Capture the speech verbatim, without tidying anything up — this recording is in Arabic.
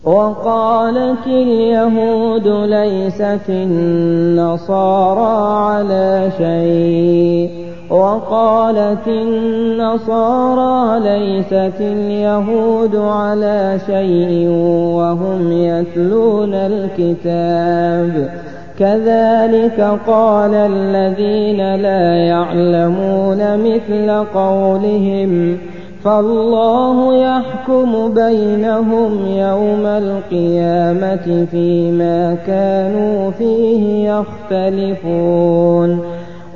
وقالت اليهود ليست النصارى على شيء وقالت النصارى ليست اليهود على شيء وهم يتلون الكتاب كذلك قال الذين لا يعلمون مثل قولهم فالله يحكم بينهم يوم القيامة فيما كانوا فيه يختلفون